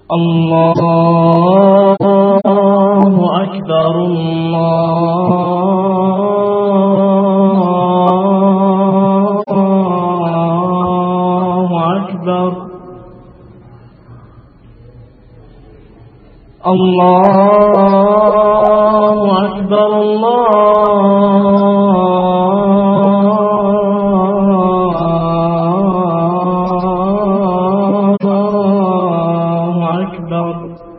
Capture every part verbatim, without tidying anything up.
الله أكبر الله أكبر الله أكبر الله أكبر.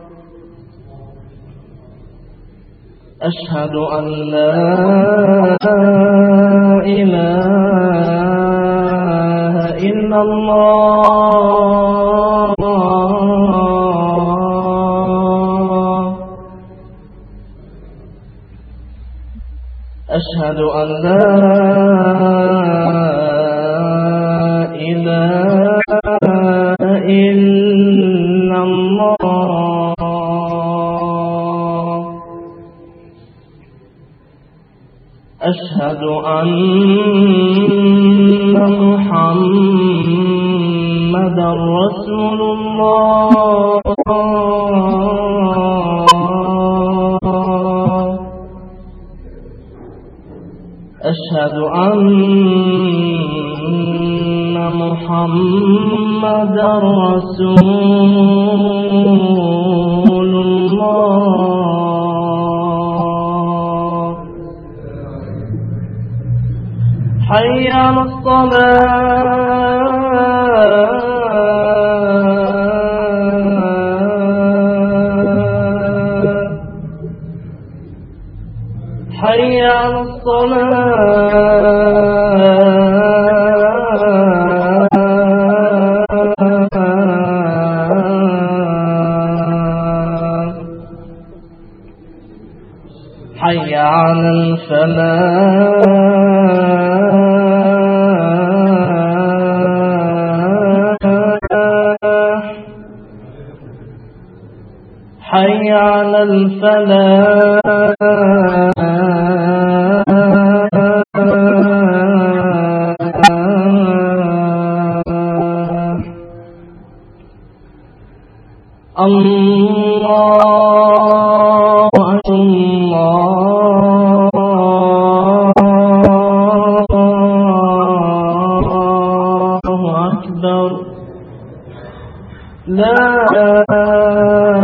أشهد أن لا إله إلا الله أشهد أن لا إله إلا الله أشهد أن محمدا رسول الله أشهد أن محمدا رسول الله. حي على الصلاة حي على الصلاة حي على الفلاح حي على الفلاح الله الله أكبر. لا